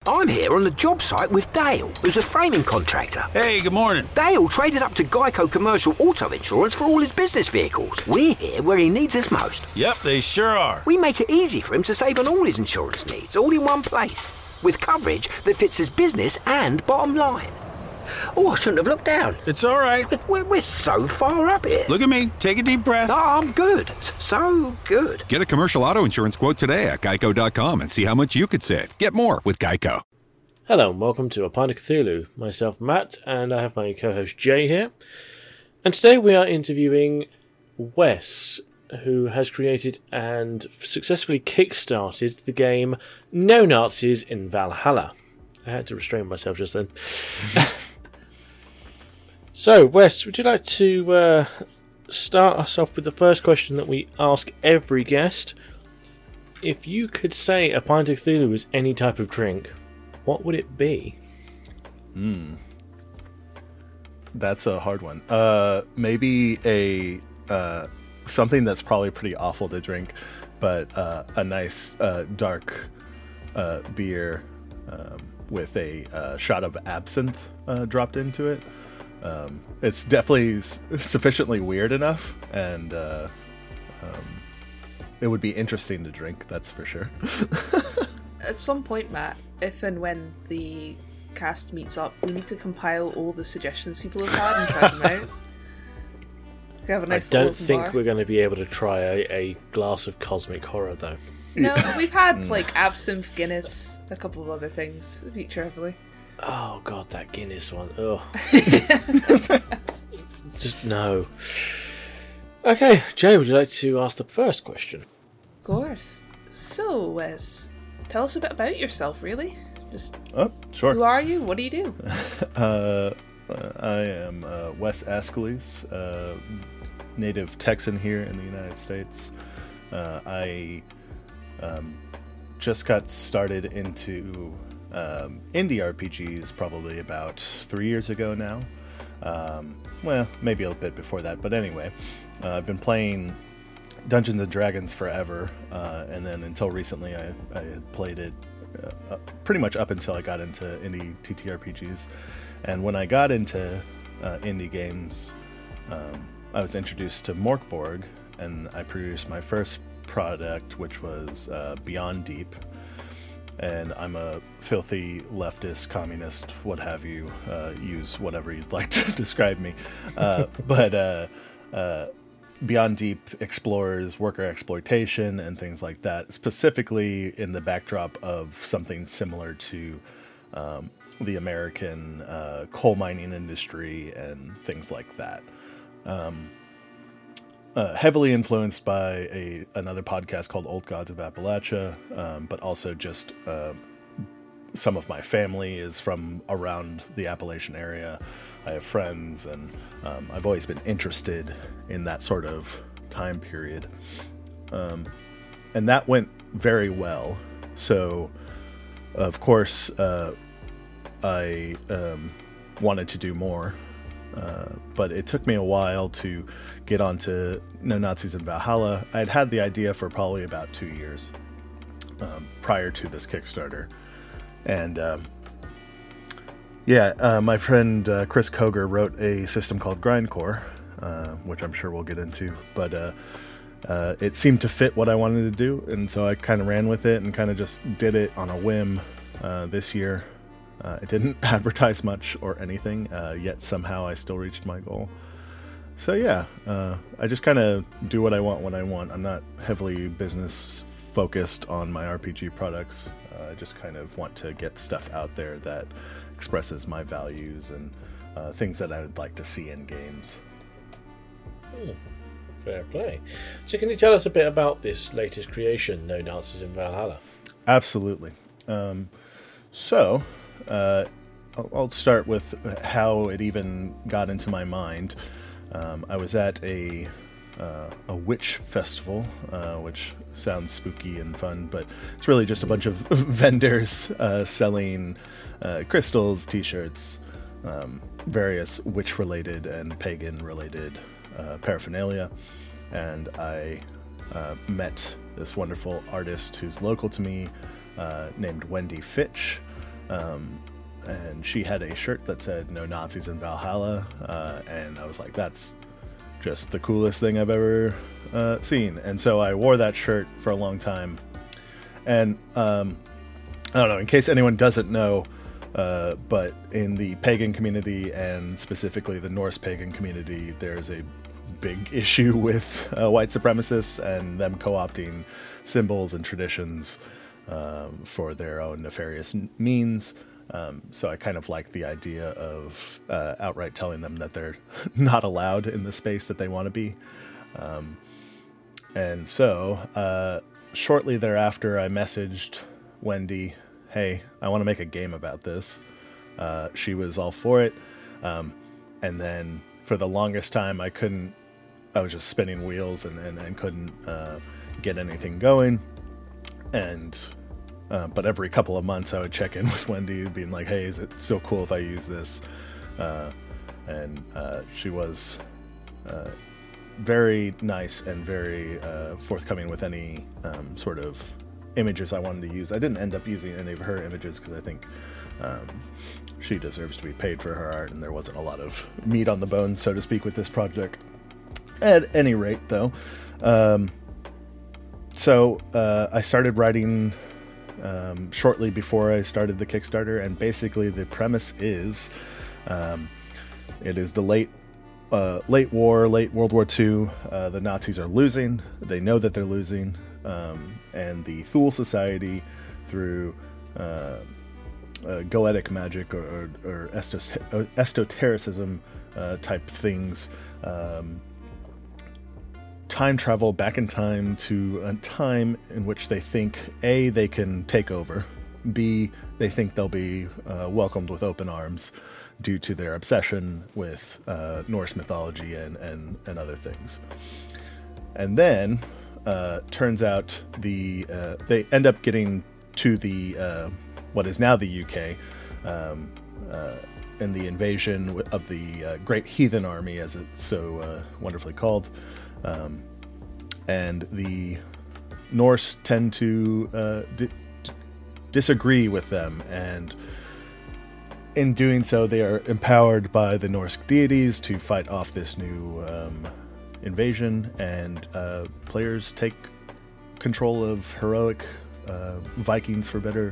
I'm here on the job site with Dale, who's a framing contractor. Hey, good morning. Dale traded up to Geico Commercial Auto Insurance for all his business vehicles. We're here where he needs us most. Yep, they sure are. We make it easy for him to save on all his insurance needs, all in one place, with coverage that fits his business and bottom line. Oh, I shouldn't have looked down. It's all right. We're so far up here. Look at me. Take a deep breath. Oh, I'm good. So good. Get a commercial auto insurance quote today at geico.com and see how much you could save. Get more with Geico. Hello and welcome to A Pint of Cthulhu. Myself, Matt, and I have my co-host Jay here. And today we are interviewing Wes, who has created and successfully kickstarted the game No Nazis in Valhalla. I had to restrain myself just then. So, Wes, would you like to start us off with the first question that we ask every guest? If you could say a pint of Cthulhu was any type of drink, what would it be? That's a hard one. Maybe a something that's probably pretty awful to drink, but a nice dark beer with a shot of absinthe dropped into it. It's definitely sufficiently weird enough, and it would be interesting to drink, that's for sure. At some point, Matt, if and when the cast meets up, we need to compile all the suggestions people have had and try them out. We have a nice I don't think we're going to be able to try a glass of cosmic horror, though. No, we've had like absinthe, Guinness, a couple of other things feature heavily. Oh god, that Guinness one. Oh. Just no. Okay, Jay, would you like to ask the first question? Of course. So, Wes, tell us a bit about yourself, really. Just sure. Who are you? What do you do? I am Wes Askeles, native Texan here in the United States. I just got started into indie RPGs probably about 3 years ago now. Well, maybe a bit before that, but anyway, I've been playing Dungeons & Dragons forever, and then until recently I had played it pretty much up until I got into indie TTRPGs. And when I got into indie games, I was introduced to Morkborg, and I produced my first product, which was Beyond Deep. And I'm a filthy leftist, communist, what have you. Use whatever you'd like to describe me. But Beyond Deep explores worker exploitation and things like that, specifically in the backdrop of something similar to the American coal mining industry and things like that. Heavily influenced by another podcast called Old Gods of Appalachia, but also just some of my family is from around the Appalachian area. I have friends, and I've always been interested in that sort of time period. And that went very well. So, of course, I wanted to do more. But it took me a while to get onto No Nazis in Valhalla. I'd had the idea for probably about 2 years prior to this Kickstarter. And my friend Chris Koger wrote a system called Grindcore, which I'm sure we'll get into. But it seemed to fit what I wanted to do, and so I kind of ran with it and kind of just did it on a whim this year. It didn't advertise much or anything, yet somehow I still reached my goal. So yeah, I just kind of do what I want when I want. I'm not heavily business focused on my RPG products. I just kind of want to get stuff out there that expresses my values and things that I would like to see in games. Fair play. So can you tell us a bit about this latest creation, No Nazis in Valhalla? Absolutely. So I'll start with how it even got into my mind. I was at a witch festival, which sounds spooky and fun, but it's really just a bunch of vendors selling crystals, t-shirts, various witch-related and pagan-related paraphernalia. And I met this wonderful artist who's local to me, named Wendy Fitch. and she had a shirt that said "No Nazis in Valhalla," and I was like, "That's just the coolest thing I've ever seen." And so I wore that shirt for a long time. And I don't know, in case anyone doesn't know, but in the pagan community, and specifically the Norse pagan community, there's a big issue with white supremacists and them co-opting symbols and traditions for their own nefarious means. So I kind of like the idea of outright telling them that they're not allowed in the space that they want to be. And so shortly thereafter, I messaged Wendy, "Hey, I want to make a game about this." She was all for it. And then for the longest time, I was just spinning wheels and couldn't get anything going. But every couple of months I would check in with Wendy, being like, "Hey, is it still cool if I use this?" And she was very nice and very forthcoming with any sort of images I wanted to use. I didn't end up using any of her images because I think she deserves to be paid for her art, and there wasn't a lot of meat on the bones, so to speak, with this project. At any rate, though, so I started writing shortly before I started the Kickstarter, and basically the premise is it is the late World War II. The Nazis are losing. They know that they're losing, and the Thule Society, through goetic magic or esotericism type things, time travel back in time to a time in which they think A, they can take over, B, they think they'll be welcomed with open arms due to their obsession with Norse mythology and other things. And then turns out they end up getting to the what is now the UK, and the invasion of the Great Heathen Army, as it's so wonderfully called. And the Norse tend to disagree with them, and in doing so, they are empowered by the Norse deities to fight off this new invasion, and players take control of heroic Vikings, for better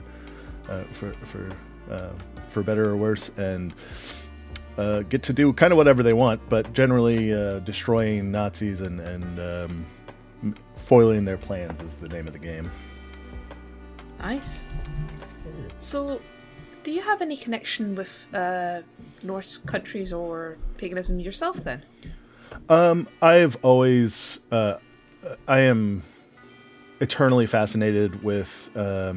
or worse, and get to do kind of whatever they want, but generally destroying Nazis and foiling their plans is the name of the game. Nice. So, do you have any connection with Norse countries or paganism yourself, then? I've always... I am eternally fascinated with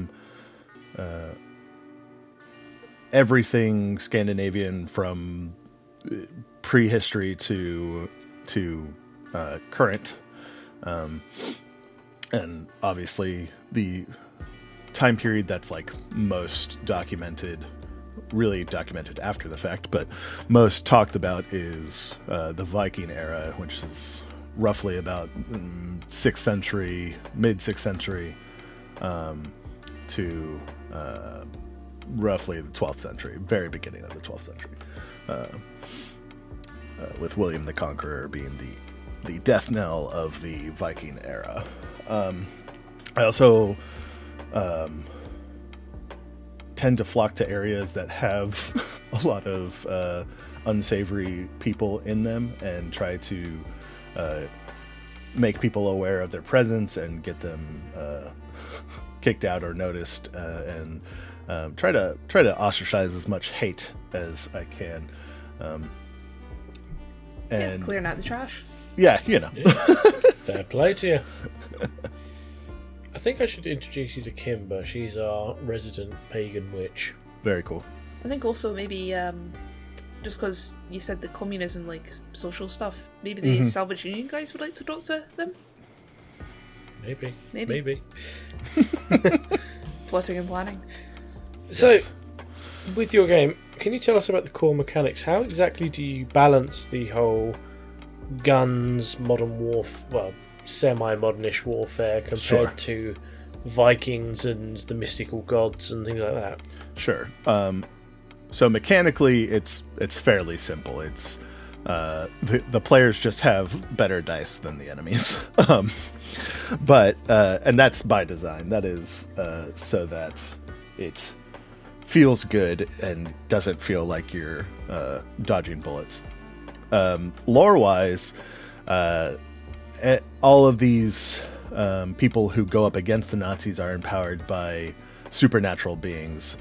everything Scandinavian, from prehistory to current, and obviously the time period that's like most documented, really documented after the fact, but most talked about is the Viking era, which is roughly about 6th century, mid 6th century, to roughly the 12th century, very beginning of the 12th century, with William the Conqueror being the death knell of the Viking era. I also tend to flock to areas that have a lot of unsavory people in them, and try to make people aware of their presence and get them kicked out or noticed, and try to ostracize as much hate as I can. And clearing out the trash. Yeah, you know. Yeah. Fair play to you. I think I should introduce you to Kimber. She's our resident pagan witch. Very cool. I think also maybe just because you said the communism, like social stuff, maybe the Salvage Union guys would like to talk to them. Maybe. Plotting and planning. So, Yes. with your game, can you tell us about the core mechanics? How exactly do you balance the whole guns, modern warfare, well, semi-modernish warfare compared Sure. to Vikings and the mystical gods and things like that. Sure. So mechanically, it's fairly simple. It's the players just have better dice than the enemies, but and that's by design. That is so that it feels good and doesn't feel like you're dodging bullets. Lore-wise, all of these people who go up against the Nazis are empowered by supernatural beings.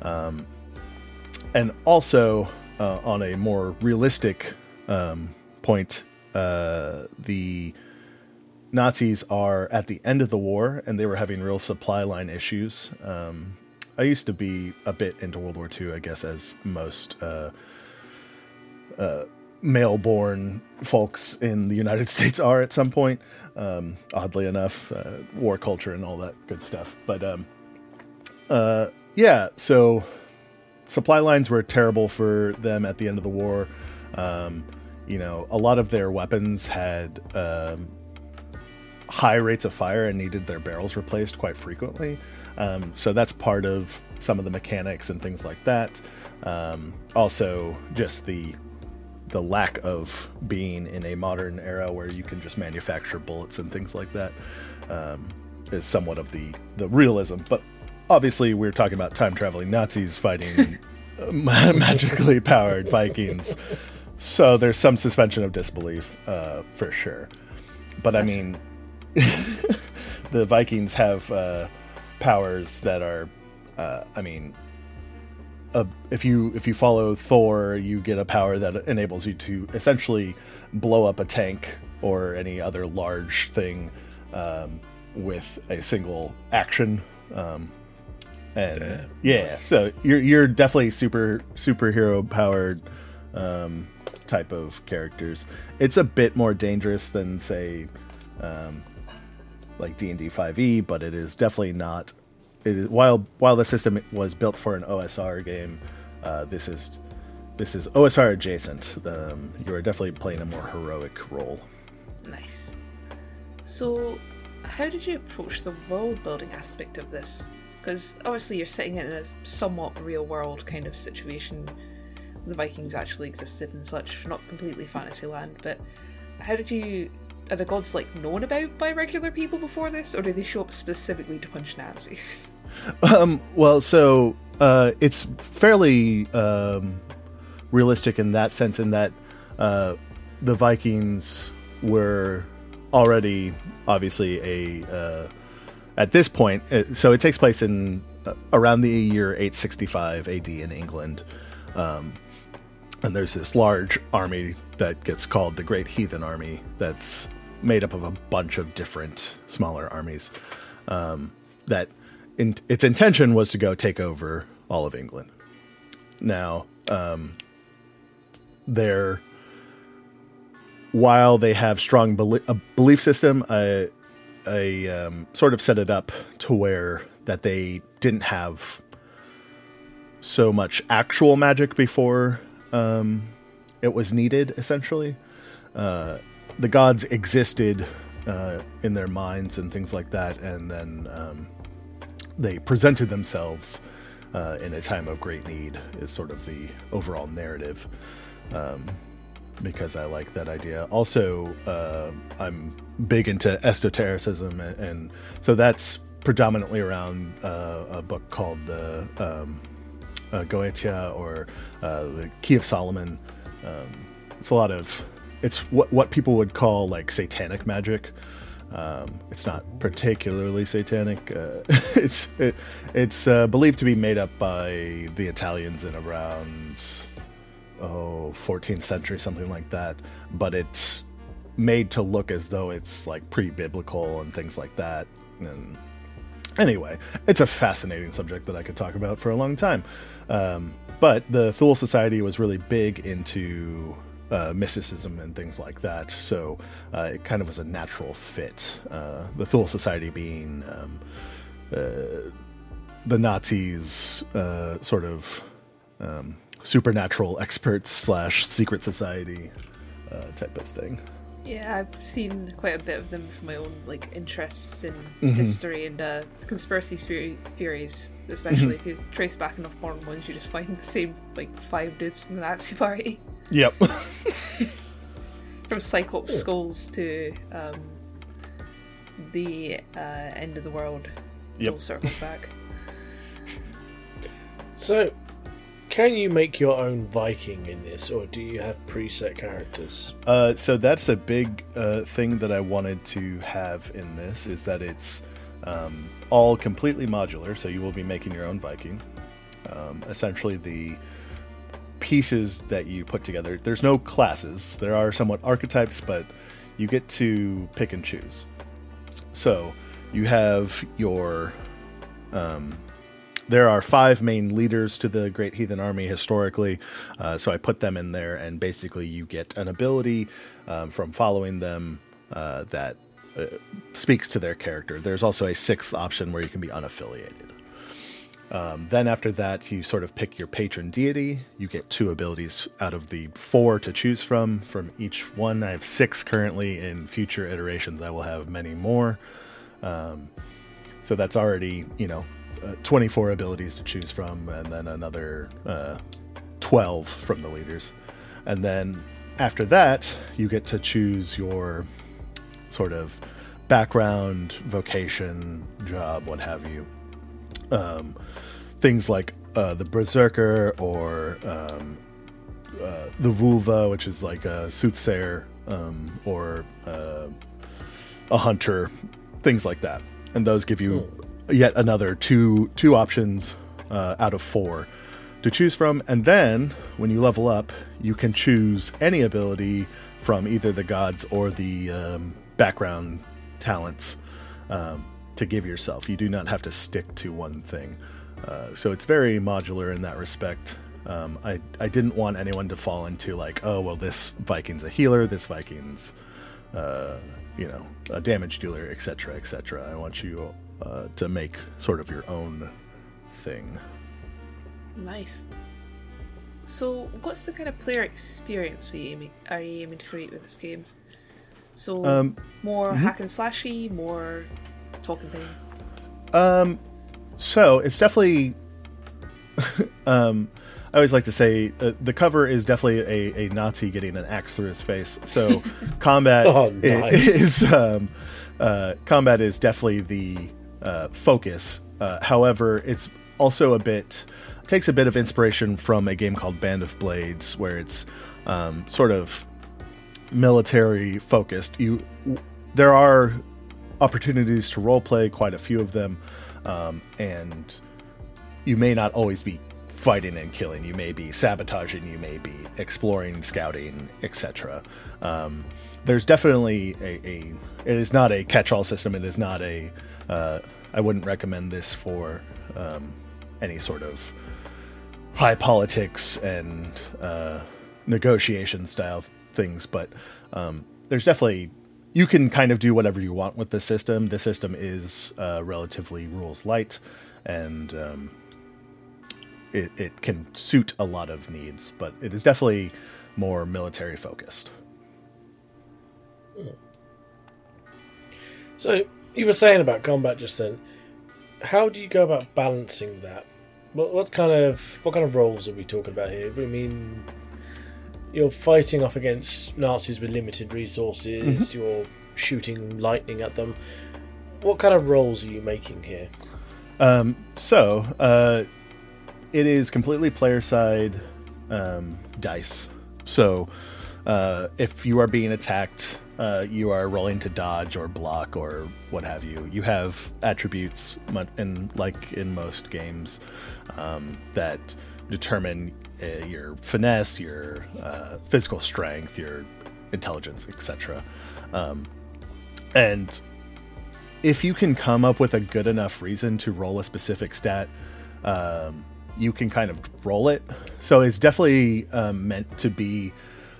And also, on a more realistic point, the Nazis are at the end of the war, and they were having real supply line issues. I used to be a bit into World War II, I guess, as most male-born folks in the United States are at some point. Oddly enough, war culture and all that good stuff. But yeah, so supply lines were terrible for them at the end of the war. You know, a lot of their weapons had high rates of fire and needed their barrels replaced quite frequently. So that's part of some of the mechanics and things like that. Also, just the lack of being in a modern era where you can just manufacture bullets and things like that is somewhat of the realism. But obviously, we're talking about time-traveling Nazis fighting magically powered Vikings. So there's some suspension of disbelief, for sure. But I mean, the Vikings have powers that are, I mean, if you follow Thor, you get a power that enables you to essentially blow up a tank or any other large thing with a single action. And yeah, so you're definitely superhero powered type of characters. It's a bit more dangerous than, say, like D&D 5e, but it is definitely not. It is, while the system was built for an OSR game, this is OSR adjacent. You are definitely playing a more heroic role. Nice. So, how did you approach the world building aspect of this? Because obviously you're sitting in a somewhat real world kind of situation. The Vikings actually existed and such, not completely fantasy land, but how did you... Are the gods, like, known about by regular people before this, or do they show up specifically to punch Nazis? Well, so it's fairly realistic in that sense, in that the Vikings were already, obviously, at this point, so it takes place in around the year 865 AD in England. And there's this large army that gets called the Great Heathen Army that's made up of a bunch of different smaller armies. That its intention was to go take over all of England. Now, while they have strong belief system, I sort of set it up to where that they didn't have so much actual magic before it was needed, essentially. The gods existed in their minds and things like that, and then they presented themselves in a time of great need is sort of the overall narrative, because I like that idea. Also, I'm big into esotericism, and so that's predominantly around a book called the Goetia, or the Key of Solomon. It's what people would call like satanic magic. It's not particularly satanic. It's believed to be made up by the Italians in around 14th century, something like that. But it's made to look as though it's like pre-biblical and things like that. And anyway, it's a fascinating subject that I could talk about for a long time. But the Thule Society was really big into mysticism and things like that, so it kind of was a natural fit. The Thule Society being the Nazis' sort of supernatural experts / secret society type of thing. Yeah, I've seen quite a bit of them for my own interests in history and conspiracy theories, especially if you trace back enough modern ones, you just find the same 5 dudes from the Nazi Party. Yep. From Cyclops skulls to the end of the world. Yep. All circles back. So, can you make your own Viking in this, or do you have preset characters? So that's a big thing that I wanted to have in this, is that it's all completely modular, so you will be making your own Viking. Essentially, the pieces that you put together, there's no classes. There are somewhat archetypes, but you get to pick and choose. So you have your... there are 5 main leaders to the Great Heathen Army historically, so I put them in there, and basically you get an ability from following them that speaks to their character. There's also a 6th option where you can be unaffiliated. Then after that, you sort of pick your patron deity. You get 2 abilities out of the 4 to choose from each one. I have 6 currently. In future iterations, I will have many more. So that's already, 24 abilities to choose from, and then another 12 from the leaders. And then after that, you get to choose your sort of background, vocation, job, what have you. Things like the Berserker or the Vulva, which is like a soothsayer, or a hunter, things like that. And those give you yet another two options out of 4 to choose from. And then when you level up, you can choose any ability from either the gods or the background talents to give yourself. You do not have to stick to one thing. So it's very modular in that respect. I didn't want anyone to fall into this Viking's a healer, this Viking's a damage dealer, etc., etc. I want you to make sort of your own thing. Nice. So, what's the kind of player experience are you aiming to create with this game? So, more hack and slashy, more talking thing? So, it's definitely... I always like to say the cover is definitely a Nazi getting an axe through his face. So, combat combat is definitely the focus. However, it's also takes a bit of inspiration from a game called Band of Blades, where it's sort of military focused. There are opportunities to roleplay, quite a few of them, and you may not always be fighting and killing. You may be sabotaging, you may be exploring, scouting, etc. There's definitely it is not a catch-all system. It is not I wouldn't recommend this for any sort of high politics and negotiation style things, but there's definitely, you can kind of do whatever you want with the system. The system is relatively rules light, and it can suit a lot of needs, but it is definitely more military focused. So, you were saying about combat just then. How do you go about balancing that? What kind of roles are we talking about here? I mean, you're fighting off against Nazis with limited resources. You're shooting lightning at them. What kind of roles are you making here? It is completely player side dice. So if you are being attacked, you are rolling to dodge or block or what have you. You have attributes, like in most games, that determine your finesse, your physical strength, your intelligence, etc. And if you can come up with a good enough reason to roll a specific stat, you can kind of roll it. So it's definitely meant to be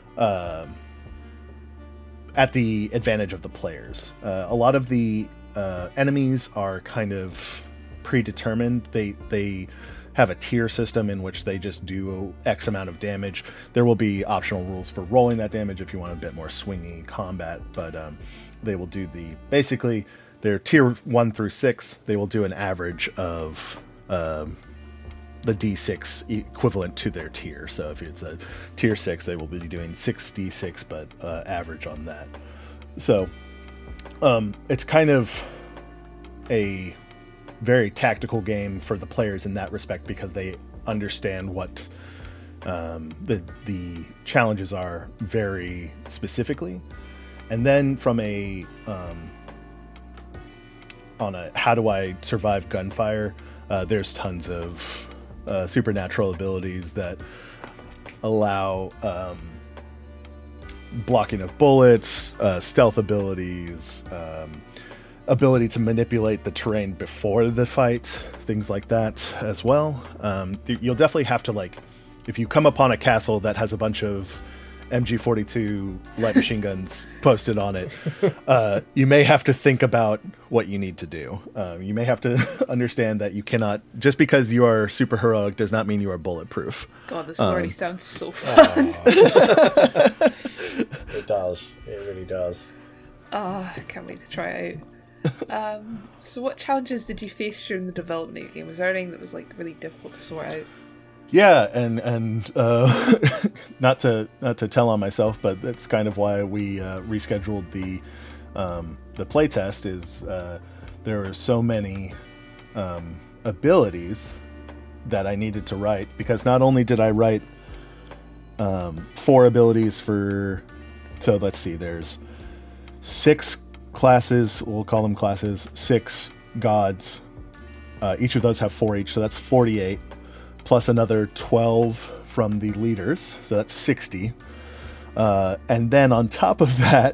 at the advantage of the players. A lot of the enemies are kind of predetermined. They have a tier system in which they just do X amount of damage. There will be optional rules for rolling that damage if you want a bit more swingy combat, but they will do basically their tier 1 through 6, they will do an average of the D6 equivalent to their tier. So if it's a tier 6, they will be doing 6d6, but average on that. So it's kind of a very tactical game for the players in that respect, because they understand what the challenges are very specifically. And then from on a how do I survive gunfire, there's tons of supernatural abilities that allow blocking of bullets, stealth abilities, ability to manipulate the terrain before the fight, things like that as well. You'll definitely have to, like, if you come upon a castle that has a bunch of MG42 light machine guns posted on it, you may have to think about what you need to do. You may have to understand that you cannot, just because you are super heroic does not mean you are bulletproof. God, this already sounds so fun. It does. It really does. I can't wait to try it out. So what challenges did you face during the development of your game? Was there anything that was like really difficult to sort out? Yeah, and not to tell on myself, but that's kind of why we rescheduled the playtest. Is there are so many abilities that I needed to write, because not only did I write 4 abilities for, so let's see, there's 6 classes, we'll call them classes, 6 gods. Each of those have 4 each, so that's 48. Plus another 12 from the leaders, so that's 60. And then on top of that,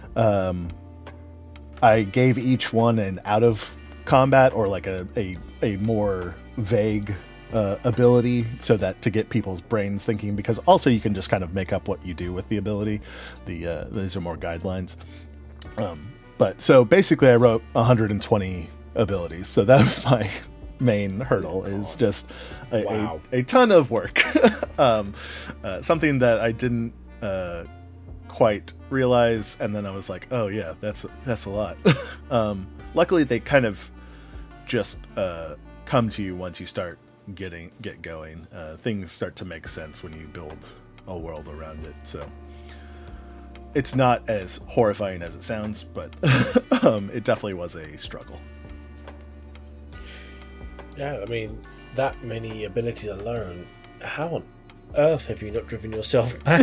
I gave each one an out of combat, or like a more vague ability, so that to get people's brains thinking, because also you can just kind of make up what you do with the ability. These are more guidelines. But so basically I wrote 120 abilities, so that was my main hurdle. Is just a ton of work. Something that I didn't quite realize, and then I was like, oh yeah, that's a lot. Luckily they kind of just come to you once you start get going. Things start to make sense when you build a world around it, so it's not as horrifying as it sounds, but it definitely was a struggle. Yeah, I mean, that many abilities alone, how on earth have you not driven yourself mad?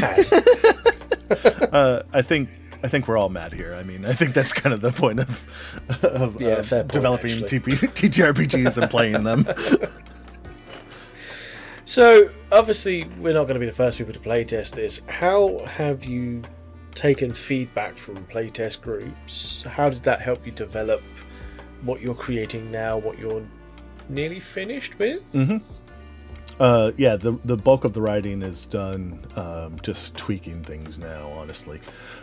I think we're all mad here. I mean, I think that's kind of the point of developing TTRPGs and playing them. So, obviously, we're not going to be the first people to playtest this. How have you taken feedback from playtest groups? How did that help you develop what you're creating now, what you're nearly finished with? Mm-hmm. Yeah, the bulk of the writing is done, just tweaking things now, honestly.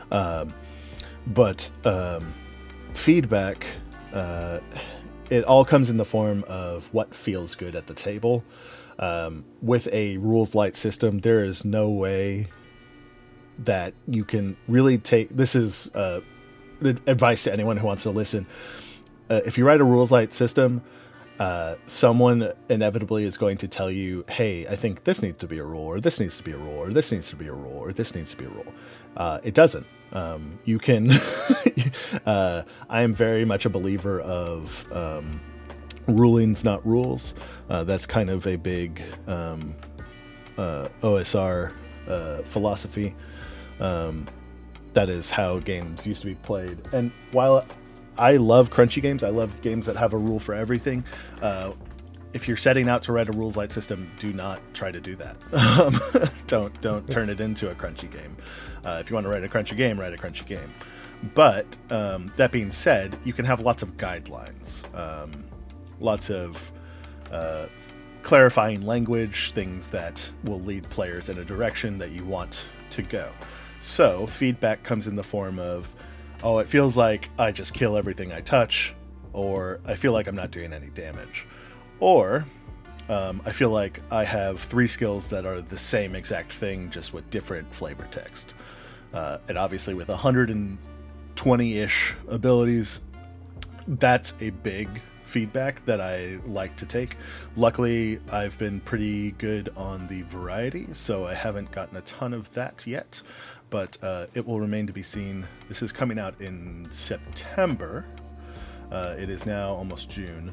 But feedback, it all comes in the form of what feels good at the table. With a rules light system, there is no way that you can really take... This is advice to anyone who wants to listen. If you write a rules light system, someone inevitably is going to tell you, hey, I think this needs to be a rule, or this needs to be a rule, or this needs to be a rule, or this needs to be a rule. It doesn't. You can... I am very much a believer of rulings, not rules. That's kind of a big OSR philosophy. That is how games used to be played. And while I love crunchy games, I love games that have a rule for everything. If you're setting out to write a rules light system, do not try to do that. Don't turn it into a crunchy game. If you want to write a crunchy game, write a crunchy game. But that being said, you can have lots of guidelines, lots of clarifying language, things that will lead players in a direction that you want to go. So feedback comes in the form of, oh, it feels like I just kill everything I touch, or I feel like I'm not doing any damage. Or I feel like I have 3 skills that are the same exact thing, just with different flavor text. And obviously with 120-ish abilities, that's a big feedback that I like to take. Luckily, I've been pretty good on the variety, so I haven't gotten a ton of that yet, but it will remain to be seen. This is coming out in September. It is now almost June.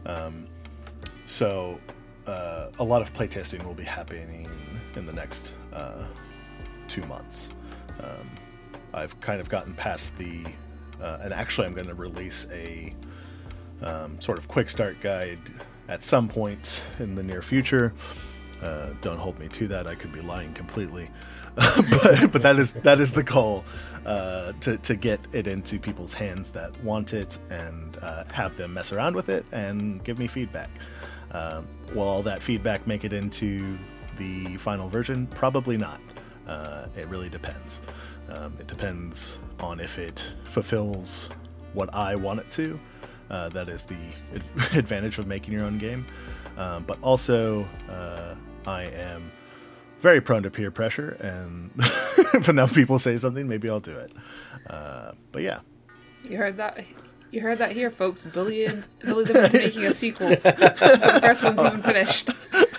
So a lot of playtesting will be happening in the next 2 months. I've kind of gotten past the... and actually I'm going to release a sort of quick start guide at some point in the near future. Don't hold me to that. I could be lying completely. but that is the goal, to get it into people's hands that want it, and have them mess around with it and give me feedback. Will all that feedback make it into the final version? Probably not. It really depends. It depends on if it fulfills what I want it to. That is the advantage of making your own game. But also, I am very prone to peer pressure, and if enough people say something, maybe I'll do it. But yeah. You heard that? You heard that here, folks. Bully them into making a sequel. The first one's even finished.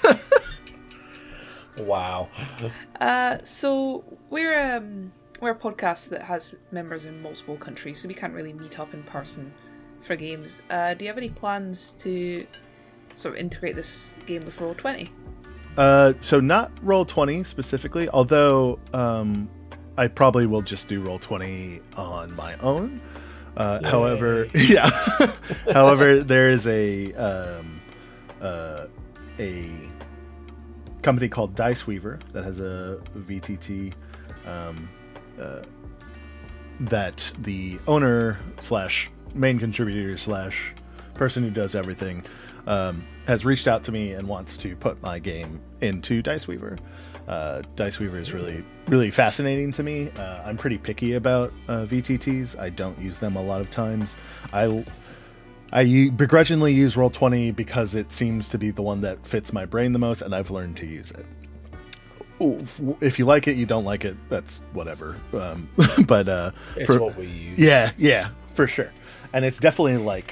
Wow. So we're a podcast that has members in multiple countries, so we can't really meet up in person for games. Do you have any plans to sort of integrate this game with Roll20? So not Roll20 specifically, although I probably will just do Roll20 on my own. However, yeah. However, there is a company called Dice Weaver that has a VTT that the owner / main contributor / person who does everything has reached out to me and wants to put my game into Dice Weaver. Dice Weaver is really, really fascinating to me. I'm pretty picky about VTTs. I don't use them a lot of times. I begrudgingly use Roll20 because it seems to be the one that fits my brain the most, and I've learned to use it. If you like it, you don't like it, that's whatever. But it's what we use. Yeah, for sure. And it's definitely like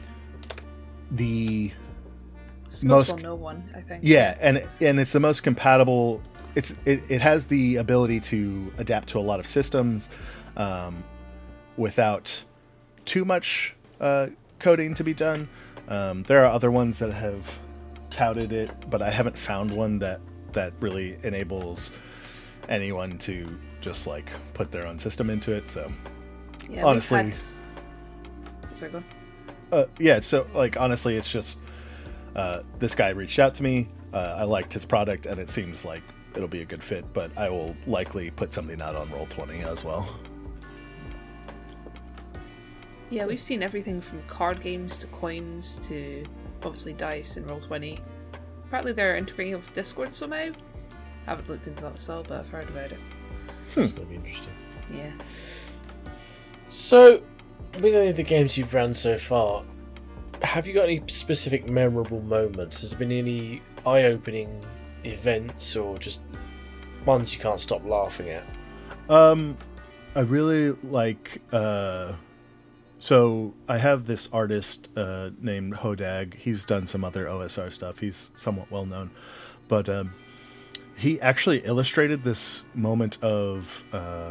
the most well-known one, I think. Yeah, and it's the most compatible. It has the ability to adapt to a lot of systems without too much coding to be done. There are other ones that have touted it, but I haven't found one that really enables anyone to just like put their own system into it. So yeah, honestly, so like honestly, it's just this guy reached out to me. I liked his product, and it seems like it'll be a good fit. But I will likely put something out on Roll20 as well. Yeah, we've seen everything from card games to coins to obviously dice and Roll20. Apparently they're integrating with Discord somehow. I haven't looked into that myself, but I've heard about it. That's going to be interesting. Yeah. So, with any of the games you've run so far, have you got any specific memorable moments? Has there been any eye-opening events, or just ones you can't stop laughing at? I really like... So I have this artist named Hodag. He's done some other OSR stuff. He's somewhat well known, but he actually illustrated this moment of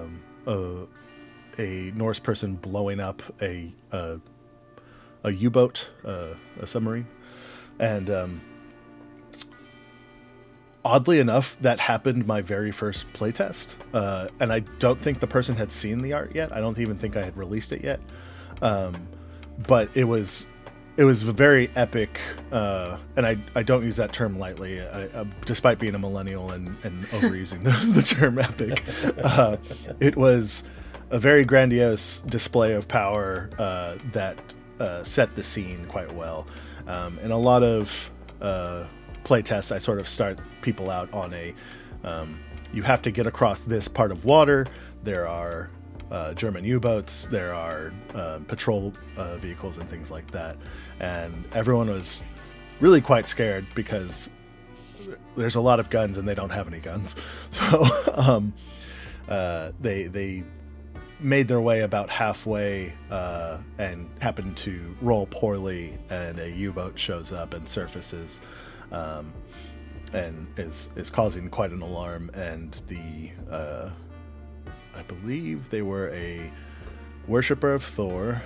a Norse person blowing up a U-boat, a submarine, and oddly enough, that happened my very first playtest, and I don't think the person had seen the art yet. I don't even think I had released it yet. But it was very epic, and I don't use that term lightly, despite being a millennial and overusing the term epic. It was a very grandiose display of power that set the scene quite well. In a lot of playtests, I sort of start people out on you have to get across this part of water. There are German U-boats, there are patrol vehicles and things like that, and everyone was really quite scared because there's a lot of guns and they don't have any guns. So they made their way about halfway and happened to roll poorly, and a U-boat shows up and surfaces and is causing quite an alarm. And I believe they were a worshipper of Thor,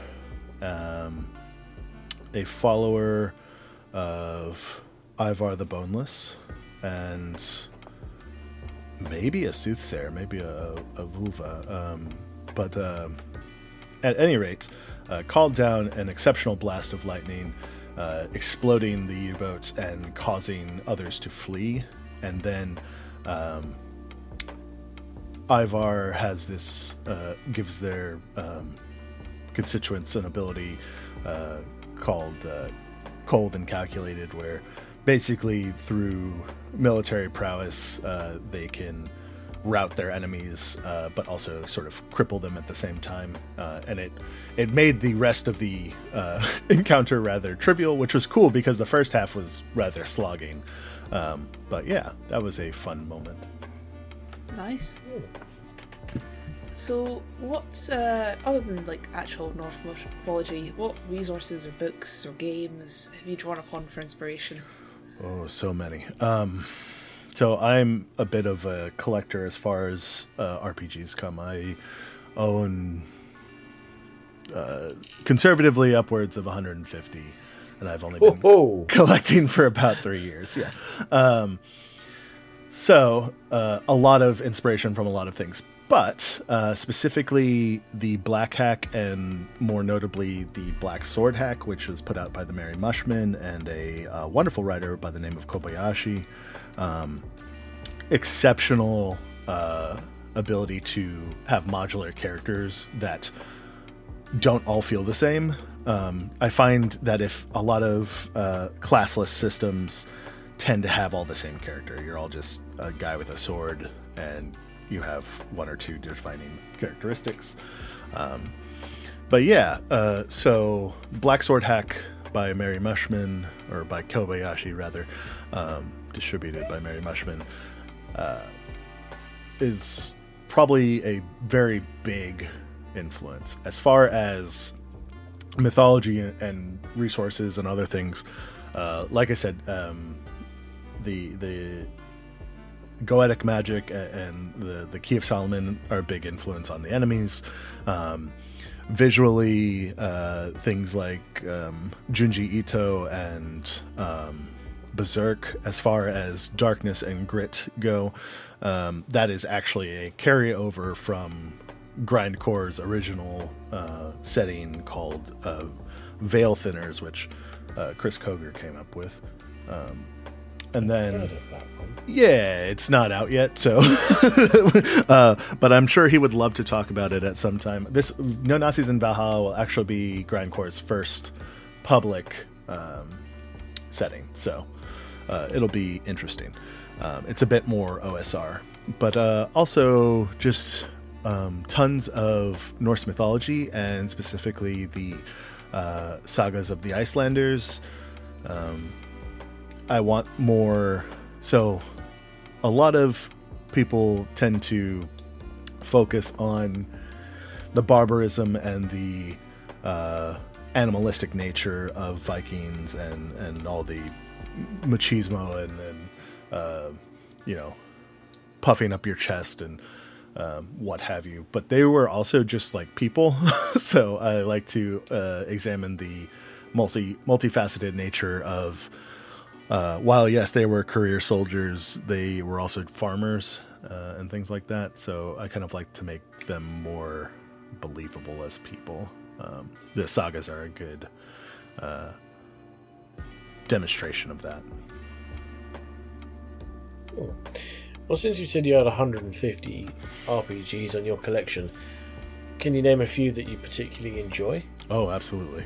a follower of Ivar the Boneless, and maybe a soothsayer, maybe a vulva. But at any rate, called down an exceptional blast of lightning, exploding the U-boat and causing others to flee. And then Ivar has this, gives their constituents an ability called Cold and Calculated, where basically through military prowess they can rout their enemies, but also sort of cripple them at the same time. And it made the rest of the encounter rather trivial, which was cool because the first half was rather slogging. But yeah, that was a fun moment. Nice. So, what, other than like actual Norse mythology, what resources or books or games have you drawn upon for inspiration? Oh, so many. So I'm a bit of a collector as far as RPGs come. I own conservatively upwards of 150, and I've only been collecting for about 3 years. Yeah. So a lot of inspiration from a lot of things, but specifically the Black Hack, and more notably the Black Sword Hack, which was put out by the Merry Mushman and a wonderful writer by the name of Kobayashi. Exceptional ability to have modular characters that don't all feel the same. I find that if a lot of classless systems tend to have all the same character, you're all just a guy with a sword and you have one or two defining characteristics. But yeah, so Black Sword Hack by Merry Mushman, or by Kobayashi rather, distributed by Merry Mushman, is probably a very big influence. As far as mythology and resources and other things, like I said, the Goetic magic and the Key of Solomon are a big influence on the enemies. Visually, things like Junji Ito and Berserk, as far as darkness and grit go, that is actually a carryover from Grindcore's original setting called Veil Thinners, which Chris Koger came up with. And then, I've heard of that one. yeah, it's not out yet, so but I'm sure he would love to talk about it at some time. This No Nazis in Valhalla will actually be Grindcore's first public setting, so it'll be interesting. It's a bit more OSR, but also just tons of Norse mythology, and specifically the sagas of the Icelanders. I want more. So a lot of people tend to focus on the barbarism and the animalistic nature of Vikings and all the machismo and puffing up your chest and what have you. But they were also just like people. So I like to examine the multifaceted nature of while yes, they were career soldiers, they were also farmers and things like that. So I kind of like to make them more believable as people. The sagas are a good demonstration of that. Oh. Well, since you said you had 150 RPGs on your collection, can you name a few that you particularly enjoy? Oh, absolutely.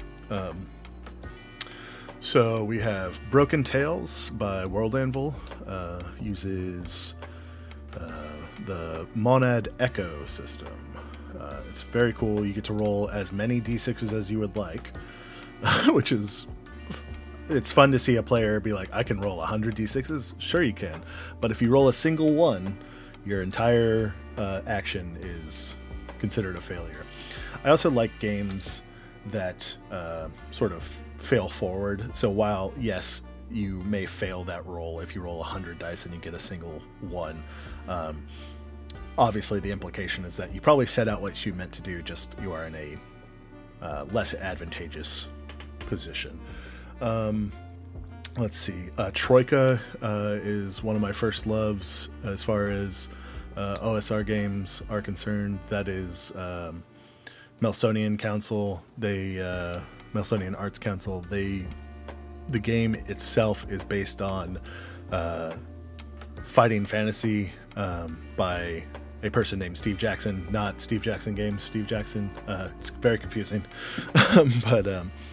So we have Broken Tales by World Anvil. Uses the Monad Echo system. It's very cool. You get to roll as many d6s as you would like, which is it's fun to see a player be like, I can roll 100 d6s. Sure, you can, but if you roll a single one, your entire action is considered a failure. I also like games that sort of fail forward. So while, yes, you may fail that roll if you roll 100 dice and you get a single one, obviously the implication is that you probably set out what you meant to do, just you are in a less advantageous position. Let's see. Troika is one of my first loves as far as OSR games are concerned. That is Melsonian Council. Melsonian Arts Council. The game itself is based on fighting fantasy by a person named Steve Jackson, not Steve Jackson Games, Steve Jackson. It's very confusing. But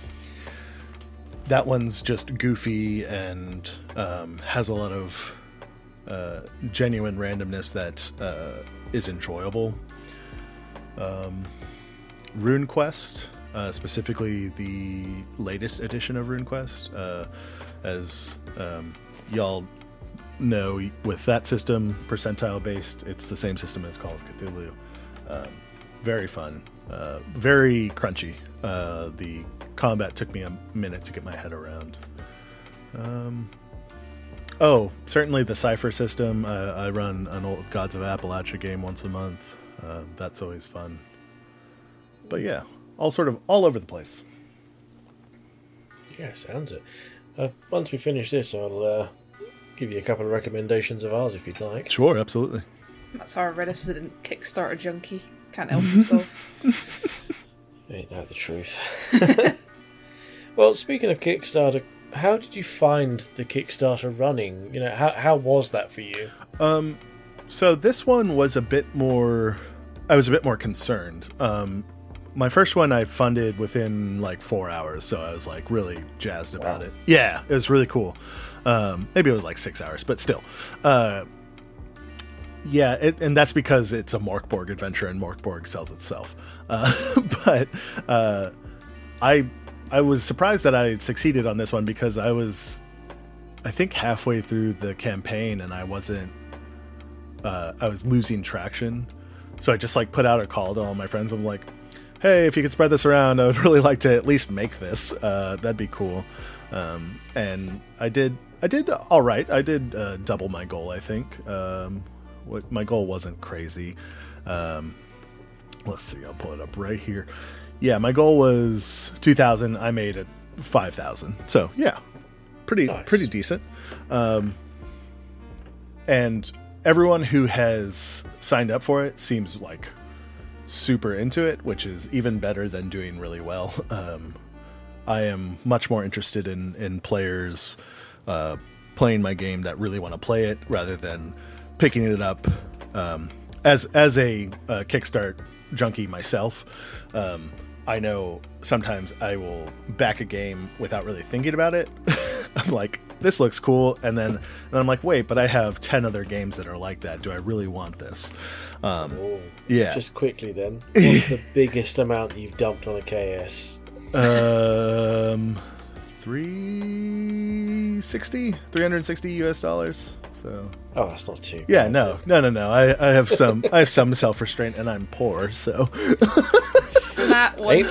that one's just goofy and has a lot of genuine randomness that is enjoyable. RuneQuest, specifically the latest edition of RuneQuest, as y'all know, with that system, percentile based, it's the same system as Call of Cthulhu. Very fun, very crunchy. The combat took me a minute to get my head around. Certainly the Cypher system. I run an old Gods of Appalachia game once a month. That's always fun. But yeah, all over the place. Yeah, sounds it. Once we finish this, I'll give you a couple of recommendations of ours if you'd like. Sure, absolutely. That's our resident Kickstarter junkie. Can't help himself. Ain't that the truth? Well, speaking of Kickstarter, how did you find the Kickstarter running? How was that for you? So this one was a bit more... I was a bit more concerned. My first one I funded within like 4 hours, so I was like really jazzed about it. Yeah, it was really cool. Maybe it was like 6 hours, but still. And that's because it's a Morkborg adventure and Morkborg sells itself. But I was surprised that I succeeded on this one because I was, I think, halfway through the campaign and I was losing traction. So I just like put out a call to all my friends. I'm like, hey, if you could spread this around, I would really like to at least make this. That'd be cool. And I did all right. I did double my goal, I think. My goal wasn't crazy. Let's see, I'll pull it up right here. Yeah, my goal was 2,000. I made it 5,000. So yeah, pretty decent. And everyone who has signed up for it seems like super into it, which is even better than doing really well. I am much more interested in players playing my game that really want to play it rather than picking it up. As a Kickstart junkie myself, I know sometimes I will back a game without really thinking about it. I'm like, this looks cool, and then I'm like, wait, but I have 10 other games that are like that. Do I really want this? Yeah. Just quickly then, what's the biggest amount you've dumped on a KS? 360 US dollars. So. Oh, that's not too. Yeah, no. I have some self-restraint, and I'm poor, so. Matt once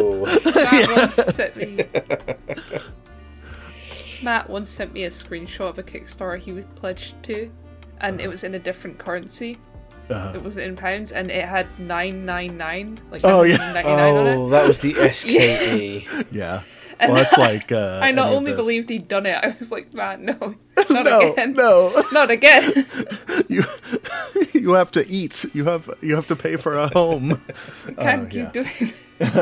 sent me a screenshot of a Kickstarter he was pledged to, and it was in a different currency. It wasn't in pounds, and it had 999. Like, oh yeah, 999 on it. Oh, that was the SKE. Yeah. And well, that's like. I not only believed he'd done it, I was like, man, no, not again. No, not again. You have to eat. You have to pay for a home. Can't keep doing it.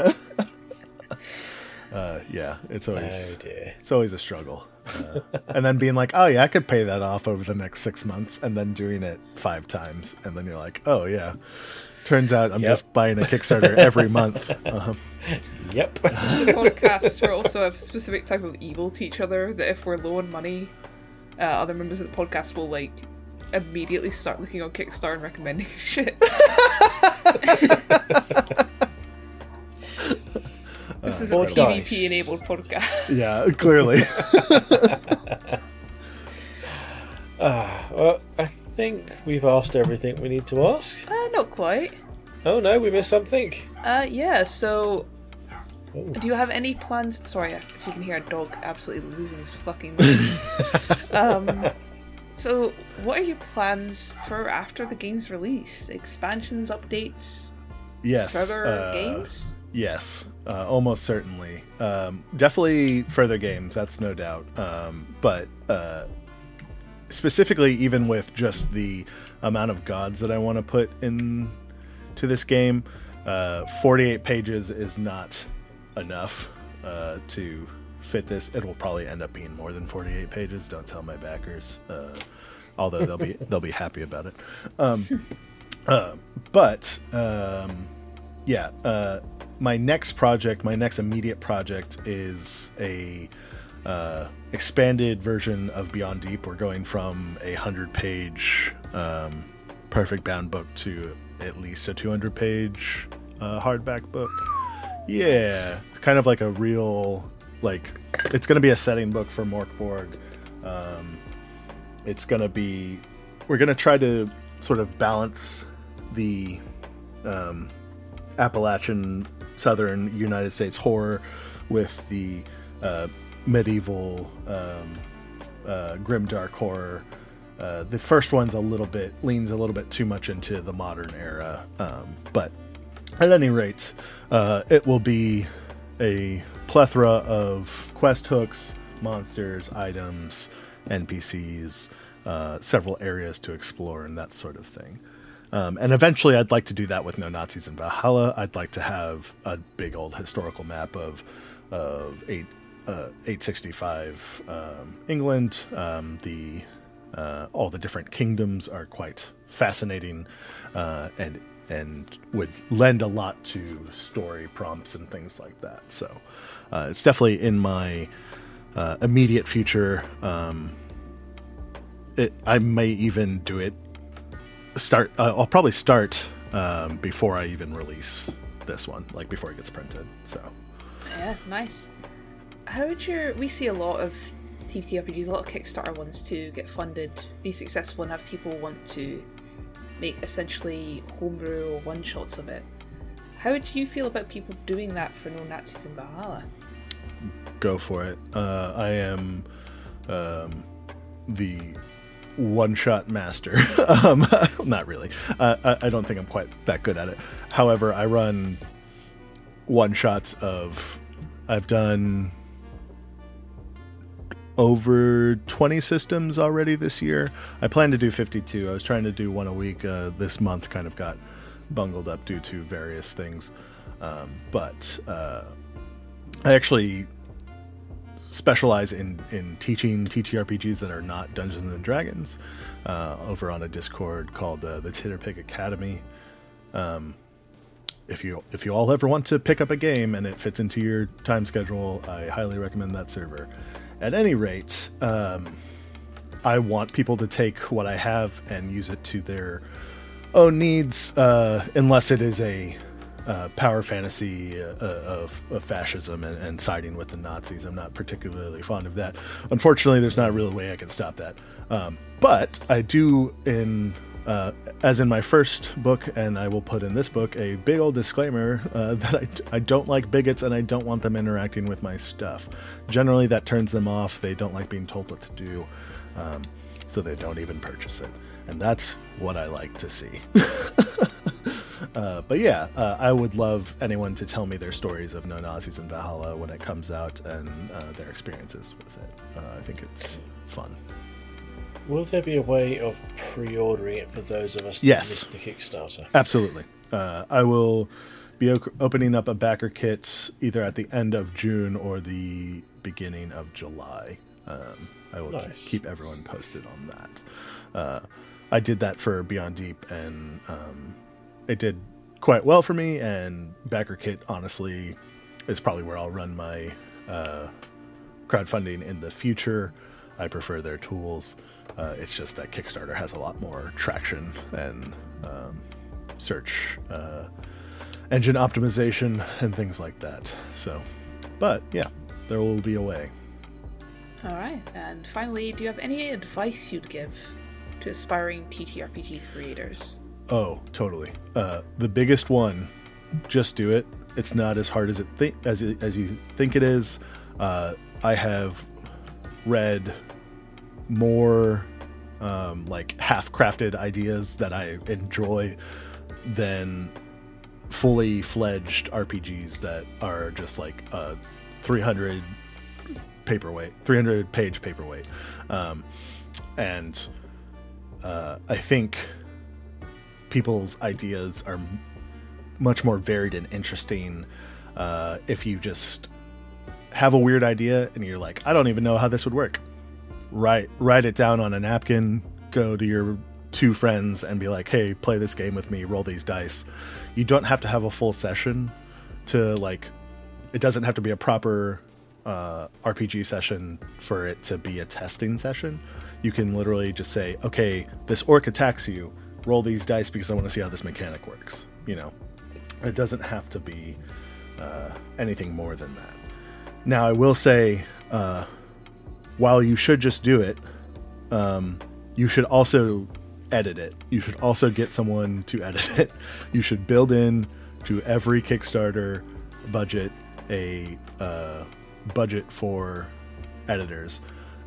Yeah, it's always a struggle. And then being like, oh yeah, I could pay that off over the next 6 months, and then doing it 5 times, and then you're like, oh yeah. Turns out I'm just buying a Kickstarter every month. Yep. The podcasts will also have a specific type of evil to each other, that if we're low on money, other members of the podcast will like immediately start looking on Kickstarter and recommending shit. This is a Or PvP dice. enabled podcast. Yeah, clearly. Well, I think we've asked everything we need to ask. Not quite. Oh no, we missed something. Yeah, so Oh. do you have any plans? Sorry, if you can hear a dog absolutely losing his fucking mind. So what are your plans for after the game's release? Expansions, updates, Yes. further games? Yes, almost certainly. Definitely further games, that's no doubt. But specifically, even with just the amount of gods that I want to put in to this game, 48 pages is not enough to fit this. It will probably end up being more than 48 pages. Don't tell my backers, although they'll be happy about it. My next immediate project is a expanded version of Beyond Deep. We're going from a 100-page perfect bound book to at least a 200-page hardback book. Yeah, nice. Kind of like a real, like, it's going to be a setting book for Morkborg. It's going to be, we're going to try to sort of balance the Appalachian Southern United States horror with the medieval grimdark horror. The first one's leans a little bit too much into the modern era, but at any rate, it will be a plethora of quest hooks, monsters, items, NPCs, several areas to explore, and that sort of thing. And eventually I'd like to do that with No Nazis in Valhalla. I'd like to have a big old historical map of 865 England. All the different kingdoms are quite fascinating, and would lend a lot to story prompts and things like that. So it's definitely in my immediate future. I may even do it. I'll probably start before I even release this one, like before it gets printed. So yeah, nice. How would we see a lot of TTRPGs, a lot of Kickstarter ones too, get funded, be successful, and have people want to make essentially homebrew or one shots of it. How would you feel about people doing that for No Nazis in Valhalla? Go for it. I am the one-shot master. Not really. I don't think I'm quite that good at it. However, I run one-shots I've done over 20 systems already this year. I plan to do 52. I was trying to do one a week. This month kind of got bungled up due to various things. But I actually specialize in teaching TTRPGs that are not Dungeons and Dragons over on a Discord called the Titterpick Academy. If you all ever want to pick up a game and it fits into your time schedule, I highly recommend that server. At any rate, I want people to take what I have and use it to their own needs, unless it is a power fantasy of fascism and siding with the Nazis. I'm not particularly fond of that. Unfortunately, there's not really a way I can stop that. But I do, as in my first book, and I will put in this book, a big old disclaimer that I don't like bigots and I don't want them interacting with my stuff. Generally, that turns them off. They don't like being told what to do, so they don't even purchase it. And that's what I like to see. But yeah, I would love anyone to tell me their stories of No Nazis in Valhalla when it comes out and their experiences with it. I think it's fun. Will there be a way of pre-ordering it for those of us that missed the Kickstarter? Absolutely. I will be opening up a backer kit either at the end of June or the beginning of July. I will keep everyone posted on that. I did that for Beyond Deep, and it did quite well for me, and backer kit, honestly, is probably where I'll run my crowdfunding in the future. I prefer their tools. It's just that Kickstarter has a lot more traction and search engine optimization and things like that. So But yeah, there will be a way. All right. And finally, do you have any advice you'd give to aspiring TTRPG creators? Oh, totally. The biggest one, just do it. It's not as hard as as you think it is. I have read more like half-crafted ideas that I enjoy than fully fledged RPGs that are just like 300 page paperweight. And I think people's ideas are much more varied and interesting if you just have a weird idea and you're like, I don't even know how this would work. Write it down on a napkin, go to your 2 friends and be like, hey, play this game with me, roll these dice. You don't have to have a full session to like, it doesn't have to be a proper RPG session for it to be a testing session. You can literally just say, okay, this orc attacks you, roll these dice because I want to see how this mechanic works. You know, it doesn't have to be anything more than that. Now, I will say, while you should just do it, you should also edit it. You should also get someone to edit it. You should build in to every Kickstarter budget a budget for editors.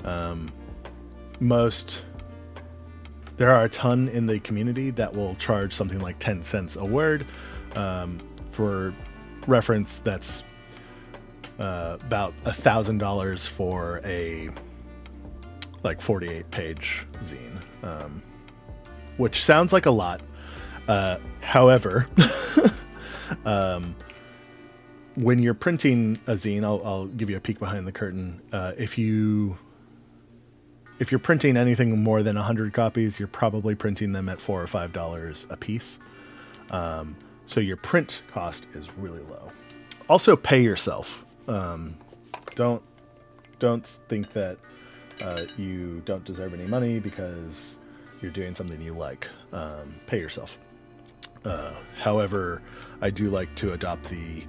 There are a ton in the community that will charge something like 10 cents a word. For reference, that's about $1,000 for a like 48-page zine, which sounds like a lot. However, when you're printing a zine, I'll give you a peek behind the curtain. If you're printing anything more than 100 copies, you're probably printing them at $4 or $5 a piece. So your print cost is really low. Also, pay yourself. Don't think that you don't deserve any money because you're doing something you like. Pay yourself. However, I do like to adopt the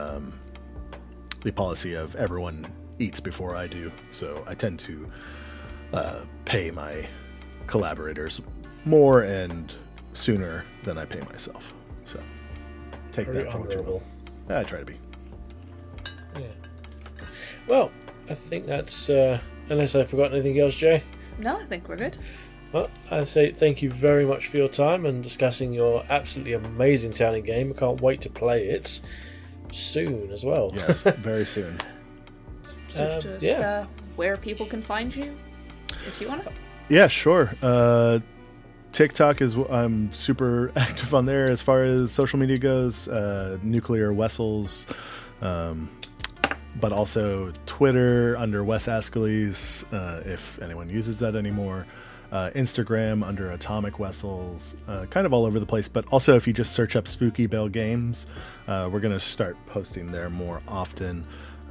policy of everyone eats before I do. So I tend to pay my collaborators more and sooner than I pay myself. So take Very that for what you will. I try to be. Yeah. Well, I think that's unless I forgot anything else, Jay. No, I think we're good. Well, I say thank you very much for your time and discussing your absolutely amazing sounding game. I can't wait to play it soon as well. Yes, very soon. So just where people can find you, if you want to. Yeah, sure. TikTok I'm super active on there as far as social media goes. Nuclear Wessels, but also Twitter under Wes Ascalese, if anyone uses that anymore. Instagram under Atomic Wessels, kind of all over the place. But also, if you just search up Spooky Bell Games, we're going to start posting there more often.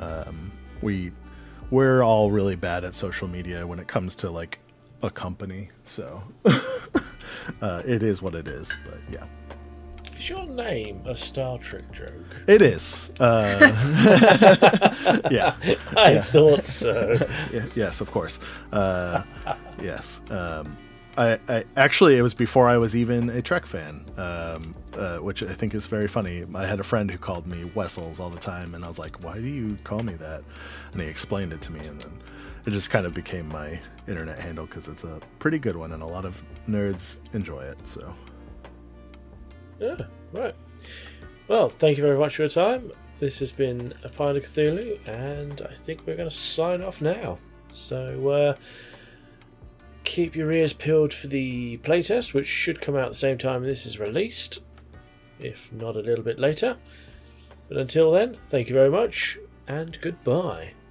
We're all really bad at social media when it comes to like a company, so it is what it is. But yeah. Is your name a Star Trek joke? It is. Yeah. I thought so. Yes, of course. Yes. I actually, it was before I was even a Trek fan, which I think is very funny. I had a friend who called me Wessels all the time, and I was like, why do you call me that? And he explained it to me, and then it just kind of became my internet handle because it's a pretty good one, and a lot of nerds enjoy it, so... Yeah, right. Well, thank you very much for your time. This has been A Pint of Cthulhu, and I think we're going to sign off now. So, keep your ears peeled for the playtest, which should come out at the same time this is released, if not a little bit later. But until then, thank you very much, and goodbye.